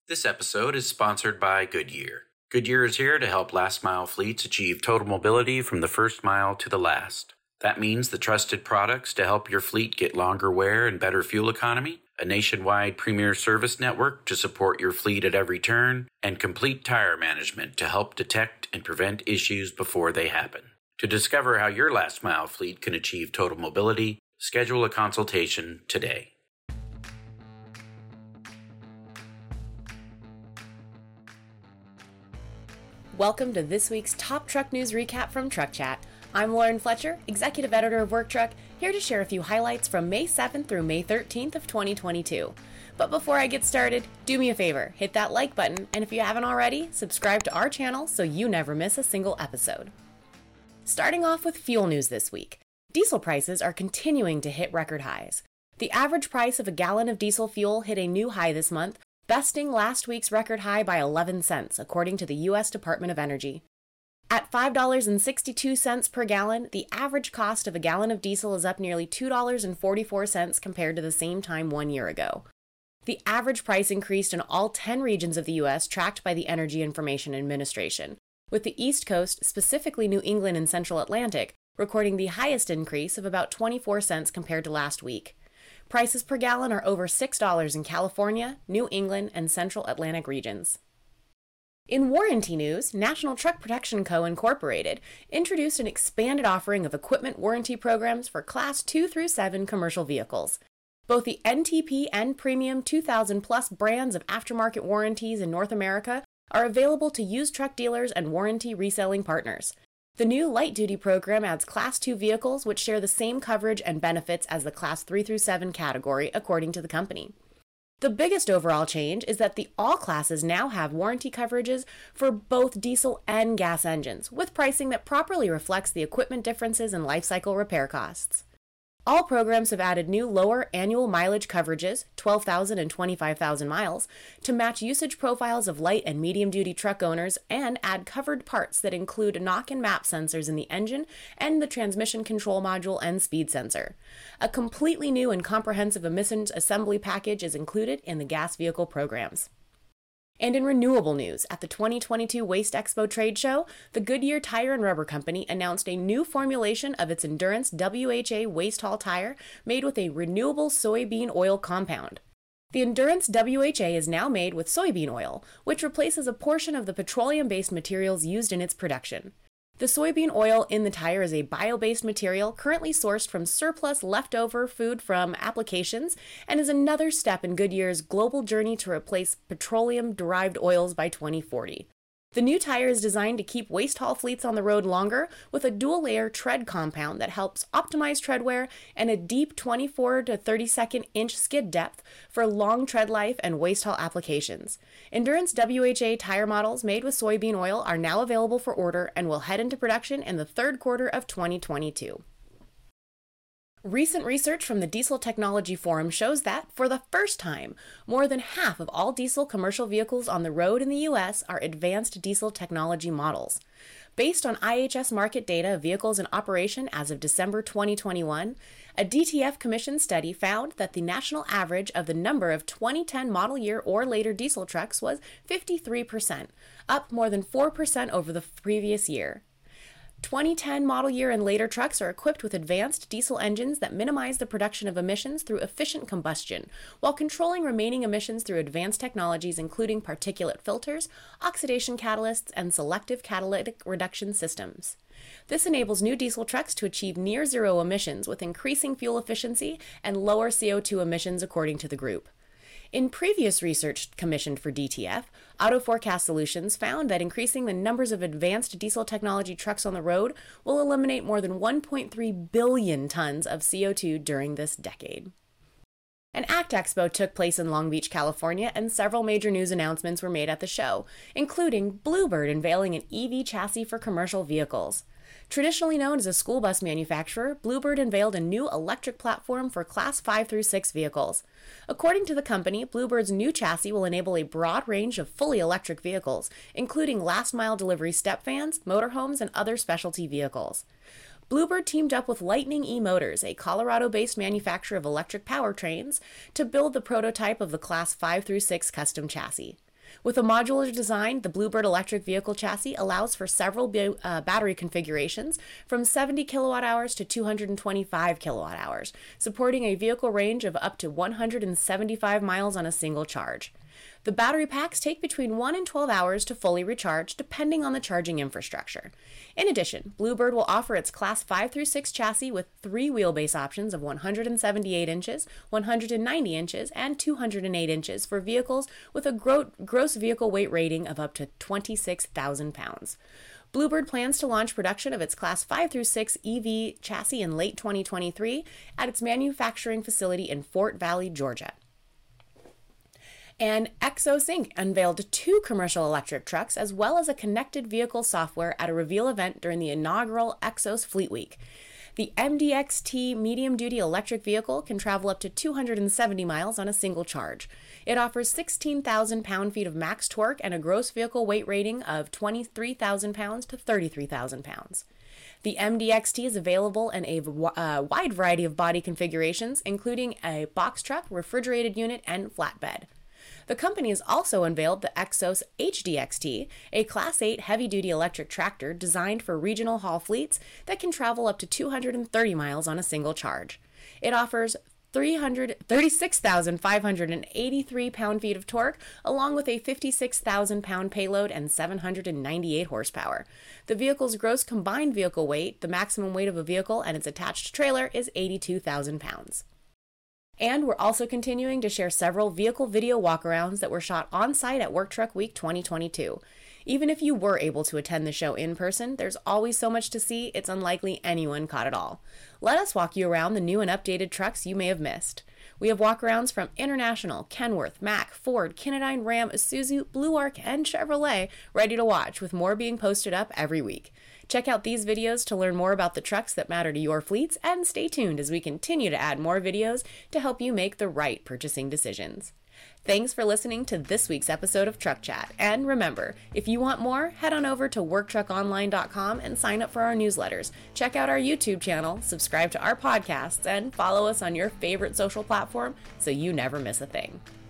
This episode is sponsored by Goodyear. Goodyear is here to help last mile fleets achieve total mobility from the first mile to the last. That means the trusted products to help your fleet get longer wear and better fuel economy, a nationwide premier service network to support your fleet at every turn, and complete tire management to help detect and prevent issues before they happen. To discover how your last mile fleet can achieve total mobility, schedule a consultation today. Welcome to this week's Top Truck News Recap from Truck Chat. I'm Lauren Fletcher, Executive Editor of Work Truck, here to share a few highlights from May 7th through May 13th of 2022. But before I get started, do me a favor, hit that like button, and if you haven't already, subscribe to our channel so you never miss a single episode. Starting off with fuel news this week, diesel prices are continuing to hit record highs. The average price of a gallon of diesel fuel hit a new high this month, besting last week's record high by 11 cents, according to the U.S. Department of Energy. At $5.62 per gallon, the average cost of a gallon of diesel is up nearly $2.44 compared to the same time 1 year ago. The average price increased in all 10 regions of the U.S. tracked by the Energy Information Administration, with the East Coast, specifically New England and Central Atlantic, recording the highest increase of about 24 cents compared to last week. Prices per gallon are over $6 in California, New England, and Central Atlantic regions. In warranty news, National Truck Protection Co. Incorporated introduced an expanded offering of equipment warranty programs for Class 2 through 7 commercial vehicles. Both the NTP and Premium 2000-plus brands of aftermarket warranties in North America are available to used truck dealers and warranty reselling partners. The new light-duty program adds Class 2 vehicles which share the same coverage and benefits as the Class 3 through 7 category, according to the company. The biggest overall change is that the all classes now have warranty coverages for both diesel and gas engines, with pricing that properly reflects the equipment differences and life cycle repair costs. All programs have added new lower annual mileage coverages, 12,000 and 25,000 miles, to match usage profiles of light and medium-duty truck owners and add covered parts that include knock and map sensors in the engine and the transmission control module and speed sensor. A completely new and comprehensive emissions assembly package is included in the gas vehicle programs. And in renewable news, at the 2022 Waste Expo trade show, the Goodyear Tire and Rubber Company announced a new formulation of its Endurance WHA Waste Haul tire made with a renewable soybean oil compound. The Endurance WHA is now made with soybean oil, which replaces a portion of the petroleum-based materials used in its production. The soybean oil in the tire is a bio-based material currently sourced from surplus leftover food from applications and is another step in Goodyear's global journey to replace petroleum-derived oils by 2040. The new tire is designed to keep waste haul fleets on the road longer with a dual-layer tread compound that helps optimize tread wear and a deep 24 to 32nd inch skid depth for long tread life and waste haul applications. Endurance WHA tire models made with soybean oil are now available for order and will head into production in the third quarter of 2022. Recent research from the Diesel Technology Forum shows that, for the first time, more than half of all diesel commercial vehicles on the road in the U.S. are advanced diesel technology models. Based on IHS market data of vehicles in operation as of December 2021, a DTF Commission study found that the national average of the number of 2010 model year or later diesel trucks was 53%, up more than 4% over the previous year. 2010 model year and later trucks are equipped with advanced diesel engines that minimize the production of emissions through efficient combustion, while controlling remaining emissions through advanced technologies including particulate filters, oxidation catalysts, and selective catalytic reduction systems. This enables new diesel trucks to achieve near-zero emissions with increasing fuel efficiency and lower CO2 emissions, according to the group. In previous research commissioned for DTF, Auto Forecast Solutions found that increasing the numbers of advanced diesel technology trucks on the road will eliminate more than 1.3 billion tons of CO2 during this decade. An ACT Expo took place in Long Beach, California, and several major news announcements were made at the show, including Blue Bird unveiling an EV chassis for commercial vehicles. Traditionally known as a school bus manufacturer, Blue Bird unveiled a new electric platform for Class 5 through 6 vehicles. According to the company, Blue Bird's new chassis will enable a broad range of fully electric vehicles, including last-mile delivery step vans, motorhomes, and other specialty vehicles. Blue Bird teamed up with Lightning E-Motors, a Colorado-based manufacturer of electric powertrains, to build the prototype of the Class 5 through 6 custom chassis. With a modular design, the Blue Bird electric vehicle chassis allows for several battery configurations from 70 kilowatt hours to 225 kilowatt hours, supporting a vehicle range of up to 175 miles on a single charge. The battery packs take between 1 and 12 hours to fully recharge, depending on the charging infrastructure. In addition, Blue Bird will offer its Class 5 through 6 chassis with 3 wheelbase options of 178 inches, 190 inches, and 208 inches for vehicles with a gross vehicle weight rating of up to 26,000 pounds. Blue Bird plans to launch production of its Class 5 through 6 EV chassis in late 2023 at its manufacturing facility in Fort Valley, Georgia. And Xos Inc. unveiled 2 commercial electric trucks as well as a connected vehicle software at a reveal event during the inaugural Xos Fleet Week. The MDXT medium-duty electric vehicle can travel up to 270 miles on a single charge. It offers 16,000 pound-feet of max torque and a gross vehicle weight rating of 23,000 pounds to 33,000 pounds. The MDXT is available in a wide variety of body configurations, including a box truck, refrigerated unit, and flatbed. The company has also unveiled the Xos HDXT, a Class 8 heavy-duty electric tractor designed for regional haul fleets that can travel up to 230 miles on a single charge. It offers 36,583 pound-feet of torque, along with a 56,000 pound payload and 798 horsepower. The vehicle's gross combined vehicle weight, the maximum weight of a vehicle and its attached trailer, is 82,000 pounds. And we're also continuing to share several vehicle video walkarounds that were shot on site at Work Truck Week 2022. Even if you were able to attend the show in person, there's always so much to see, it's unlikely anyone caught it all. Let us walk you around the new and updated trucks you may have missed. We have walkarounds from International, Kenworth, Mack, Ford, Kinedyne, Ram, Isuzu, Blue Arc, and Chevrolet ready to watch, with more being posted up every week. Check out these videos to learn more about the trucks that matter to your fleets, and stay tuned as we continue to add more videos to help you make the right purchasing decisions. Thanks for listening to this week's episode of Truck Chat. And remember, if you want more, head on over to worktruckonline.com and sign up for our newsletters. Check out our YouTube channel, subscribe to our podcasts, and follow us on your favorite social platform so you never miss a thing.